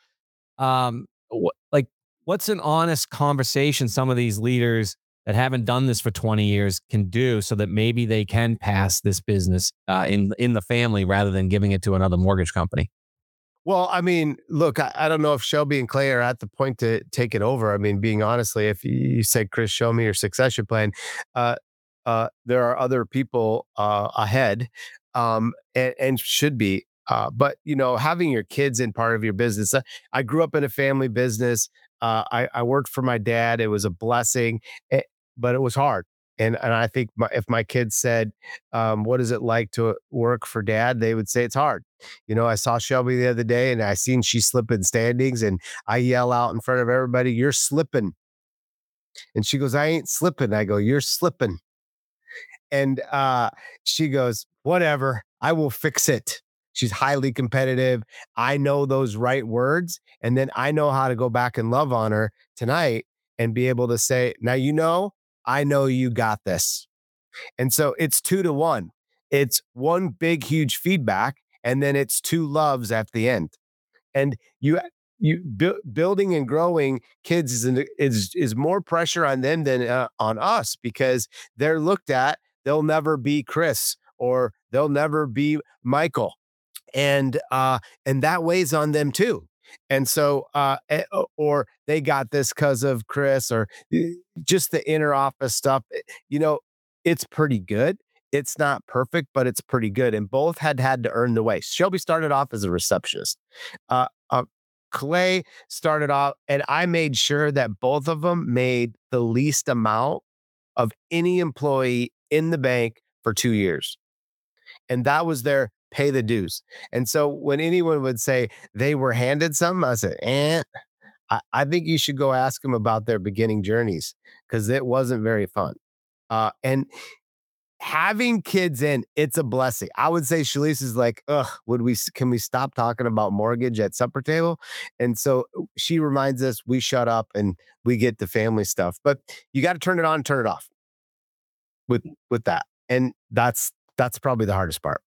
Um, wh- like, what's an honest conversation some of these leaders that haven't done this for twenty years can do so that maybe they can pass this business uh, in in the family rather than giving it to another mortgage company? Well, I mean, look, I, I don't know if Shelby and Clay are at the point to take it over. I mean, being honestly, if you said, Chris, show me your succession plan, uh, uh, there are other people uh, ahead um, and, and should be. Uh, but, you know, having your kids in part of your business. Uh, I grew up in a family business. Uh, I, I worked for my dad. It was a blessing, eh, but it was hard. And and I think my, if my kids said, um, "What is it like to work for dad?" they would say it's hard. You know, I saw Shelby the other day, and I seen she slipping standings, and I yell out in front of everybody, "You're slipping!" And she goes, "I ain't slipping." I go, "You're slipping." And uh, she goes, "Whatever, I will fix it." She's highly competitive. I know those right words, and then I know how to go back and love on her tonight and be able to say, "Now you know." I know you got this. And so it's two to one. It's one big, huge feedback, and then it's two loves at the end. And you, you bu- building and growing kids is, an, is, is more pressure on them than uh, on us because they're looked at, they'll never be Chris or they'll never be Michael. And, uh, and that weighs on them too. And so, uh, eh, or they got this because of Chris, or eh, just the inner office stuff. eh, You know, it's pretty good. It's not perfect, but it's pretty good. And both had had to earn the way. Shelby started off as a receptionist. Uh, uh, Clay started off, and I made sure that both of them made the least amount of any employee in the bank for two years. And that was their pay the dues. And so when anyone would say they were handed something, I said, eh, I, I think you should go ask them about their beginning journeys because it wasn't very fun. Uh, and having kids in, it's a blessing. I would say Shalise is like, ugh, would we, can we stop talking about mortgage at supper table? And so uh, she reminds us we shut up and we get the family stuff, but you got to turn it on, turn it off with, with that. And that's, that's probably the hardest part.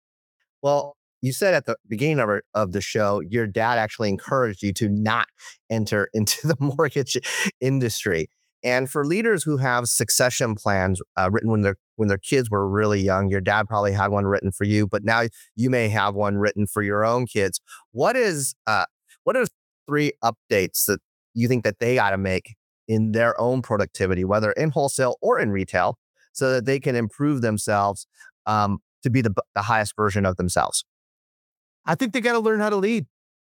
Well, you said at the beginning of, our, of the show, your dad actually encouraged you to not enter into the mortgage industry. And for leaders who have succession plans uh, written when their when their kids were really young, your dad probably had one written for you, but now you may have one written for your own kids. What is uh, what are three updates that you think that they got to make in their own productivity, whether in wholesale or in retail, so that they can improve themselves um, to be the, the highest version of themselves? I think they got to learn how to lead.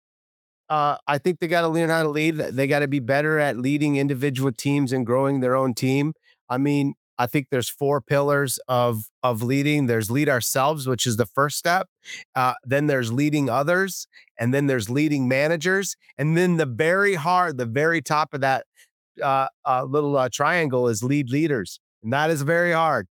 Uh, I think they got to learn how to lead. They got to be better at leading individual teams and growing their own team. I mean, I think there's four pillars of of leading. There's lead ourselves, which is the first step. Uh, then there's leading others, and then there's leading managers, and then the very hard, the very top of that uh, uh, little uh, triangle is lead leaders, and that is very hard.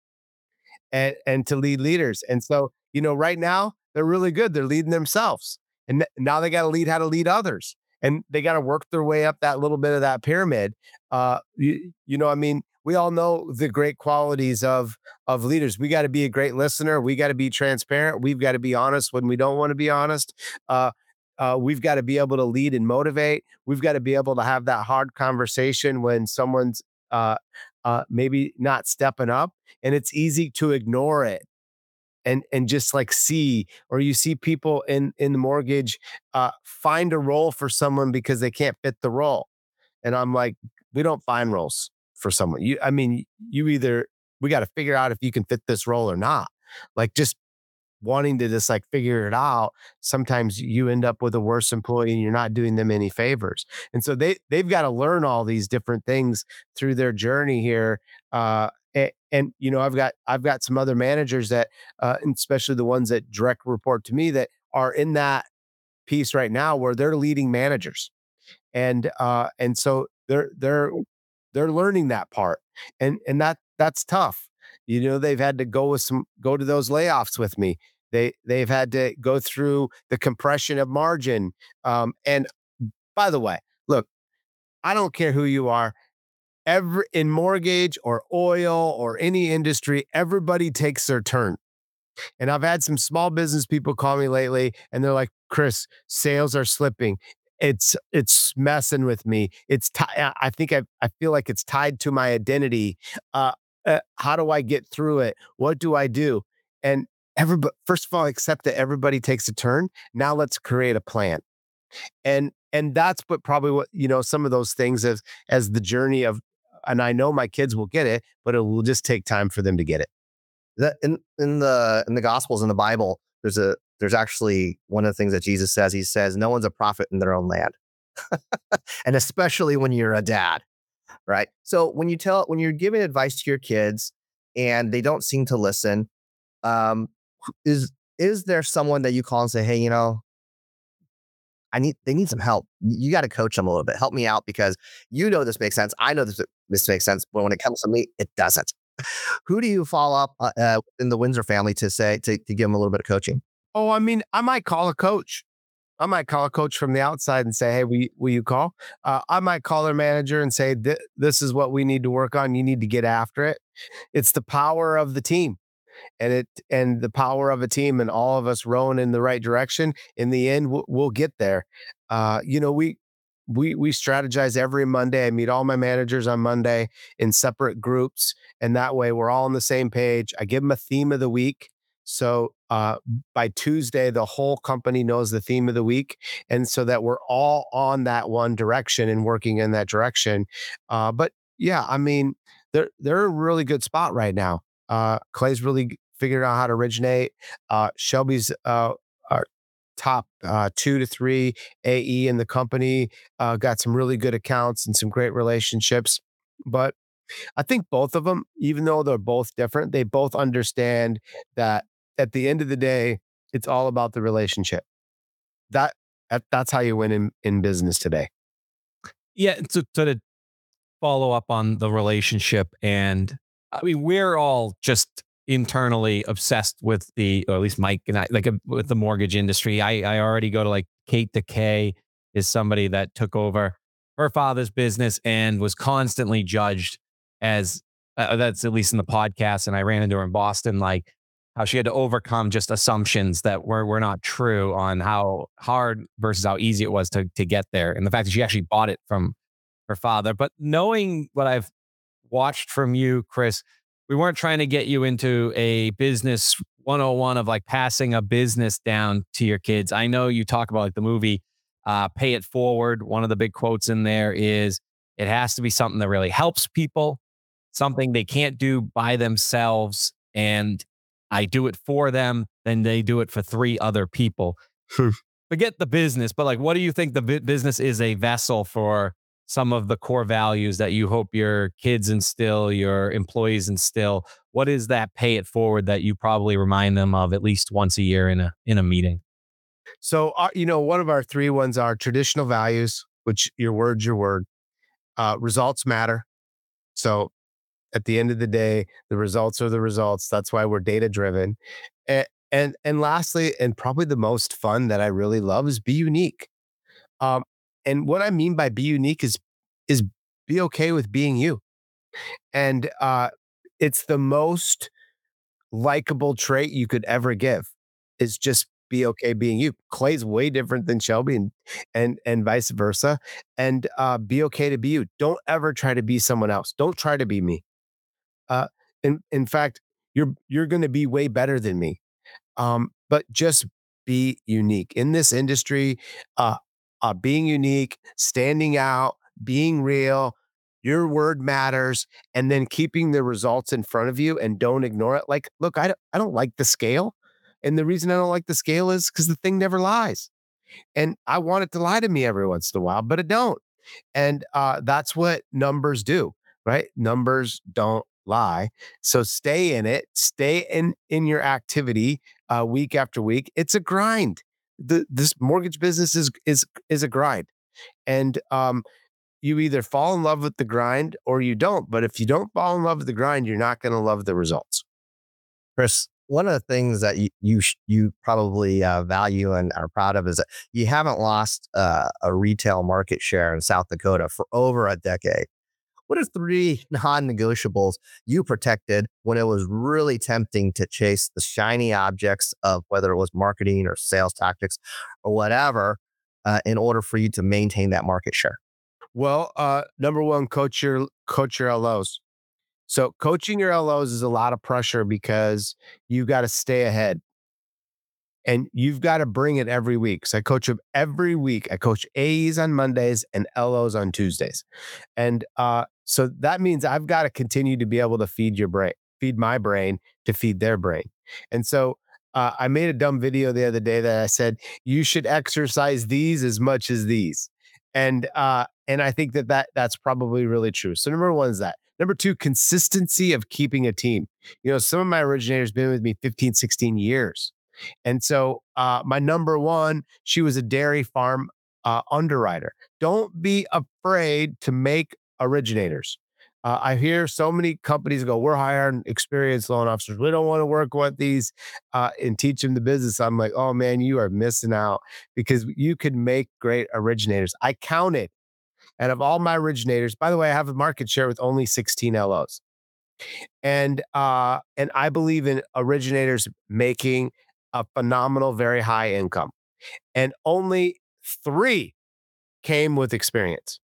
And and to lead leaders, and so you know, right now they're really good. They're leading themselves, and th- now they got to lead how to lead others, and they got to work their way up that little bit of that pyramid. Uh, you, you know, I mean, we all know the great qualities of of leaders. We got to be a great listener. We got to be transparent. We've got to be honest when we don't want to be honest. Uh, uh, we've got to be able to lead and motivate. We've got to be able to have that hard conversation when someone's uh, uh, maybe not stepping up, and it's easy to ignore it and and just like see, or you see people in in the mortgage uh, find a role for someone because they can't fit the role, and I'm like, we don't find roles for someone. You, I mean, you either we got to figure out if you can fit this role or not. Like just wanting to just like figure it out, sometimes you end up with a worse employee and you're not doing them any favors. And so they they've got to learn all these different things through their journey here. Uh, and, and you know, I've got I've got some other managers that, uh, and especially the ones that direct report to me, that are in that piece right now where they're leading managers, and uh, and so they're they're they're learning that part, and and that that's tough. You know, they've had to go with some go to those layoffs with me. They they've had to go through the compression of margin. Um, and by the way, look, I don't care who you are. Every in mortgage or oil or any industry, everybody takes their turn. And I've had some small business people call me lately, and they're like, "Chris, sales are slipping. It's it's messing with me. It's ti- I I think I I feel like it's tied to my identity. Uh, uh, how do I get through it? What do I do?" And everybody, first of all, accept that everybody takes a turn. Now let's create a plan. And and that's what probably what you know some of those things as as the journey of. And I know my kids will get it, but it will just take time for them to get it. That in in the in the Gospels, in the Bible, there's a there's actually one of the things that Jesus says. He says, "No one's a prophet in their own land," and especially when you're a dad, right? So when you tell when you're giving advice to your kids and they don't seem to listen, um, is is there someone that you call and say, "Hey, you know, I need they need some help. You got to coach them a little bit. Help me out because you know this makes sense. I know this this makes sense, but when it comes to me, it doesn't." Who do you follow up uh, uh, in the Windsor family to say to, to give them a little bit of coaching? Oh, I mean, I might call a coach. I might call a coach from the outside and say, "Hey, will you, will you call?" Uh, I might call their manager and say, "Th- "This is what we need to work on. You need to get after it." It's the power of the team, and it and the power of a team, and all of us rowing in the right direction. In the end, we'll, we'll get there. Uh, you know, we we we strategize every Monday. I meet all my managers on Monday in separate groups, and that way we're all on the same page. I give them a theme of the week. So uh, by Tuesday, the whole company knows the theme of the week, and so that we're all on that one direction and working in that direction. Uh, but yeah, I mean, they're they're in a really good spot right now. Uh, Clay's really g- figured out how to originate. Uh, Shelby's uh, our top uh, two to three A E in the company. Uh, got some really good accounts and some great relationships. But I think both of them, even though they're both different, they both understand that at the end of the day, it's all about the relationship. That, that that's how you win in, in business today. Yeah. So, so to follow up on the relationship, and I mean, we're all just internally obsessed with the, or at least Mike and I, like uh, with the mortgage industry. I, I already go to like Kate DeKay is somebody that took over her father's business and was constantly judged as uh, that's at least in the podcast. And I ran into her in Boston, like how she had to overcome just assumptions that were, were not true on how hard versus how easy it was to, to get there. And the fact that she actually bought it from her father. But knowing what I've watched from you, Chris, we weren't trying to get you into a business one oh one of like passing a business down to your kids. I know you talk about like the movie uh, Pay It Forward. One of the big quotes in there is It has to be something that really helps people, something they can't do by themselves. And I do it for them, then they do it for three other people. Forget the business, but like, what do you think the bu- business is a vessel for some of the core values that you hope your kids instill, your employees instill? What is that pay it forward that you probably remind them of at least once a year in a in a meeting? So, uh, you know, one of our three ones are traditional values, which your word's your word. Uh, results matter. So at the end of the day, the results are the results. That's why we're data driven. And, and, and lastly, and probably the most fun that I really love is be unique. Um, and what I mean by be unique is, is be okay with being you. And uh, it's the most likable trait you could ever give is just be okay being you. Clay's way different than Shelby and and and vice versa. And uh, be okay to be you. Don't ever try to be someone else. Don't try to be me. Uh, in in fact, you're you're going to be way better than me. Um, but just be unique in this industry. Uh, uh, being unique, standing out, being real. Your word matters, and then keeping the results in front of you and don't ignore it. Like, look, I don't, I don't like the scale, and the reason I don't like the scale is because the thing never lies, and I want it to lie to me every once in a while, but it don't. And uh, that's what numbers do, right? Numbers don't lie. So stay in it, stay in in your activity uh, week after week. It's a grind. The this mortgage business is is is a grind, and um, you either fall in love with the grind or you don't. But if you don't fall in love with the grind, you're not going to love the results. Chris, one of the things that you you, sh- you probably uh, value and are proud of is that you haven't lost uh, a retail market share in South Dakota for over a decade. What are three non-negotiables you protected when it was really tempting to chase the shiny objects of whether it was marketing or sales tactics or whatever, uh, in order for you to maintain that market share? Well, uh, number one, coach your coach your L Os. So coaching your L Os is a lot of pressure because you got to stay ahead. And you've got to bring it every week. So I coach them every week. I coach A Es on Mondays and L Os on Tuesdays. And uh, so that means I've got to continue to be able to feed your brain, feed my brain to feed their brain. And so uh, I made a dumb video the other day that I said, you should exercise these as much as these. And uh, and I think that, that that's probably really true. So number one is that. Number two, consistency of keeping a team. You know, some of my originators been with me fifteen, sixteen years. And so, uh, my number one, she was a dairy farm uh, underwriter. Don't be afraid to make originators. Uh, I hear so many companies go, "We're hiring experienced loan officers. We don't want to work with these uh, and teach them the business." I'm like, "Oh man, you are missing out because you could make great originators." I counted, and of all my originators, by the way, I have a market share with only sixteen L Os, and uh, and I believe in originators making a phenomenal, very high income. And only three came with experience.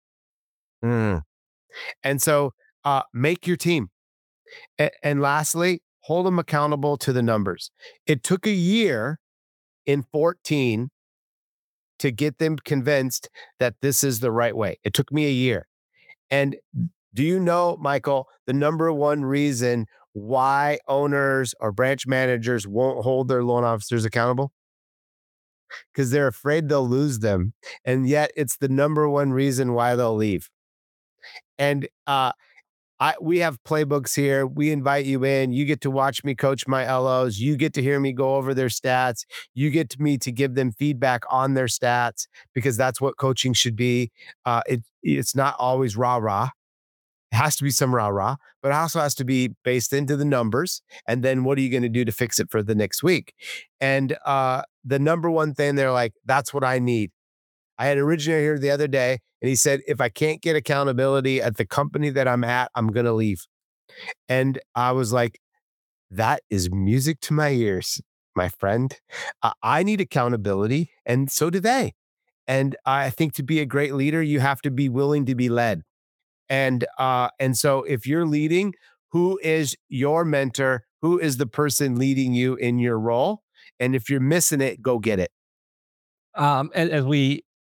Mm. And so uh, make your team. A- and lastly, hold them accountable to the numbers. It took a year in fourteen to get them convinced that this is the right way. It took me a year. And do you know, Michael, the number one reason why owners or branch managers won't hold their loan officers accountable? Because they're afraid they'll lose them. And yet it's the number one reason why they'll leave. And uh, I we have playbooks here. We invite you in. You get to watch me coach my L Os. You get to hear me go over their stats. You get to me to give them feedback on their stats because that's what coaching should be. Uh, it, it's not always rah rah. It has to be some rah rah, but it also has to be based into the numbers. And then what are you going to do to fix it for the next week? And uh, the number one thing they're like, that's what I need. I had an originator here the other day, and he said, if I can't get accountability at the company that I'm at, I'm going to leave. And I was like, that is music to my ears, my friend. Uh, I need accountability, and so do they. And I think to be a great leader, you have to be willing to be led. And uh, and so if you're leading, who is your mentor? Who is the person leading you in your role? And if you're missing it, go get it. Um, and as we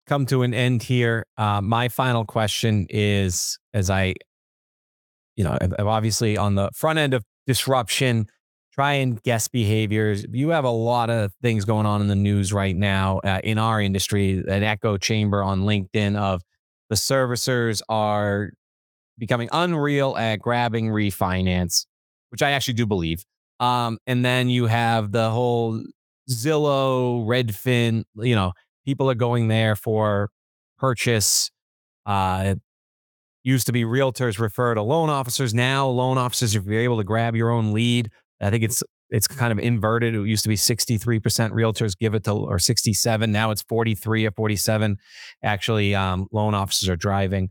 come to an end here. Uh, my final question is, as I, you know, I'm I'm obviously on the front end of disruption, try and guess behaviors. You have a lot of things going on in the news right now uh, in our industry, an echo chamber on LinkedIn of the servicers are becoming unreal at grabbing refinance, which I actually do believe. Um, and then you have the whole Zillow, Redfin, you know, people are going there for purchase. Uh, used to be realtors refer to loan officers. Now loan officers, if you're able to grab your own lead, I think it's it's kind of inverted. It used to be sixty-three percent realtors give it to, or sixty-seven. Now it's forty-three or forty-seven. Actually, um, loan officers are driving.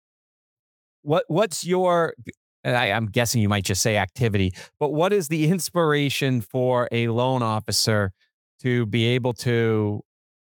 What what's your? And I, I'm guessing you might just say activity, but what is the inspiration for a loan officer to be able to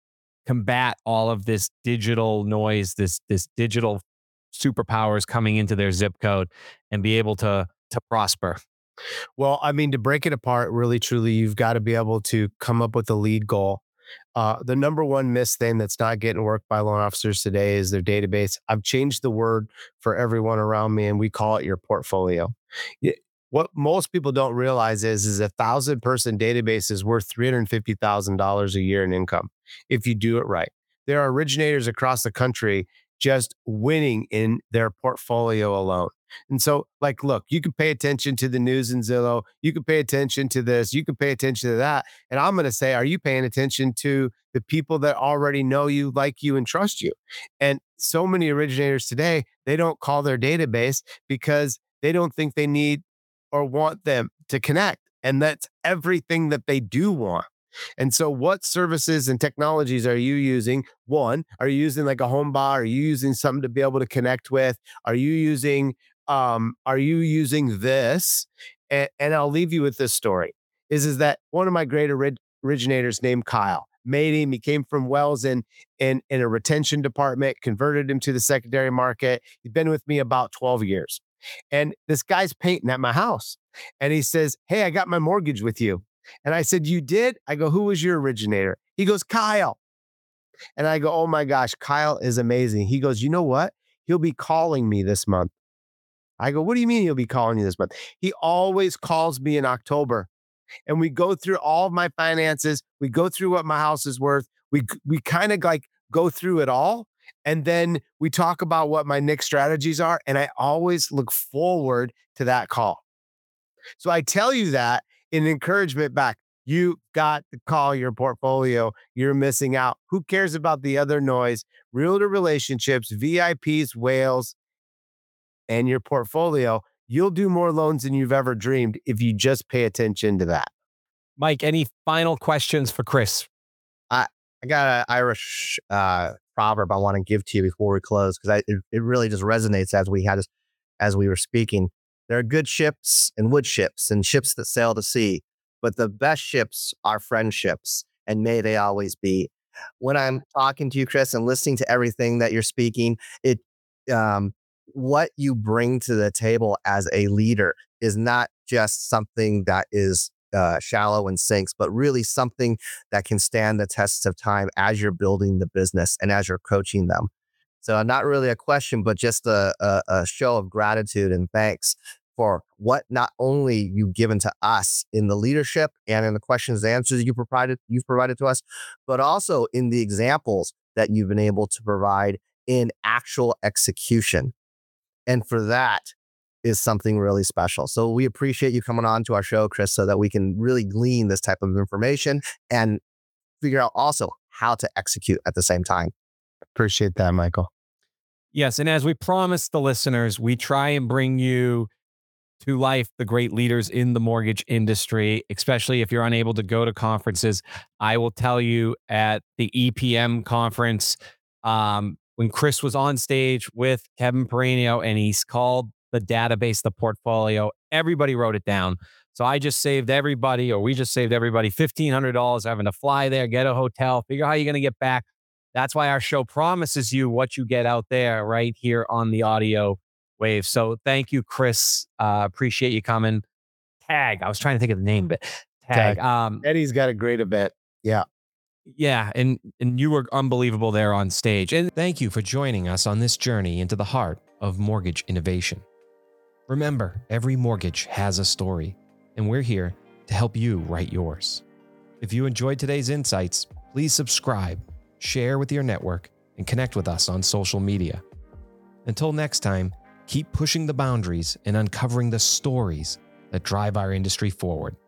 combat all of this digital noise, this this digital superpowers coming into their zip code, and be able to to prosper? Well, I mean, to break it apart, really, truly, you've got to be able to come up with a lead goal. Uh, the number one missed thing that's not getting worked by loan officers today is their database. I've changed the word for everyone around me, and we call it your portfolio. Y- What most people don't realize is, is a thousand person database is worth three hundred fifty thousand dollars a year in income if you do it right. There are originators across the country just winning in their portfolio alone. And so, like, look, you can pay attention to the news in Zillow. You can pay attention to this. You can pay attention to that. And I'm going to say, are you paying attention to the people that already know you, like you, and trust you? And so many originators today, they don't call their database because they don't think they need or want them to connect. And that's everything that they do want. And so what services and technologies are you using? One, are you using like a home bar? Are you using something to be able to connect with? Are you using um are you using this? And, and I'll leave you with this story. Is is that one of my great orig- originators named Kyle made him. He came from Wells in, in in a retention department, converted him to the secondary market. He's been with me about twelve years. And this guy's painting at my house. And he says, "Hey, I got my mortgage with you." And I said, "You did?" I go, "Who was your originator?" He goes, "Kyle." And I go, "Oh my gosh, Kyle is amazing." He goes, "You know what? He'll be calling me this month." I go, "What do you mean he'll be calling you this month?" He always calls me in October. And we go through all of my finances. We go through what my house is worth. We we kind of like go through it all. And then we talk about what my next strategies are. And I always look forward to that call. So I tell you that in encouragement back. You got to call your portfolio. You're missing out. Who cares about the other noise? Realtor relationships, V I Ps, whales, and your portfolio. You'll do more loans than you've ever dreamed if you just pay attention to that. Mike, any final questions for Chris? I, I got an Irish uh, proverb I want to give to you before we close, because it, it really just resonates as we had as we were speaking. There are good ships and wood ships and ships that sail the sea, but the best ships are friendships, and may they always be. When I'm talking to you, Chris, and listening to everything that you're speaking, it um, what you bring to the table as a leader is not just something that is uh, shallow and sinks, but really something that can stand the tests of time as you're building the business and as you're coaching them. So not really a question, but just a, a, a show of gratitude and thanks for what not only you've given to us in the leadership and in the questions and answers you provided, you've provided to us, but also in the examples that you've been able to provide in actual execution. And for that is something really special. So we appreciate you coming on to our show, Chris, so that we can really glean this type of information and figure out also how to execute at the same time. Appreciate that, Michael. Yes. And as we promised the listeners, we try and bring you to life the great leaders in the mortgage industry, especially if you're unable to go to conferences. I will tell you at the E P M conference, um, when Chris was on stage with Kevin Peranio and he's called the database, the portfolio, everybody wrote it down. So I just saved everybody, or we just saved everybody fifteen hundred dollars having to fly there, get a hotel, figure out how you're going to get back. That's why our show promises you what you get out there right here on the audio wave. So thank you, Chris. Uh, appreciate you coming. Tag. I was trying to think of the name, but Tag. Tag. Um, Eddie's got a great event. Yeah. Yeah, and and you were unbelievable there on stage. And thank you for joining us on this journey into the heart of mortgage innovation. Remember, every mortgage has a story, and we're here to help you write yours. If you enjoyed today's insights, please subscribe, share with your network, and connect with us on social media. Until next time, keep pushing the boundaries and uncovering the stories that drive our industry forward.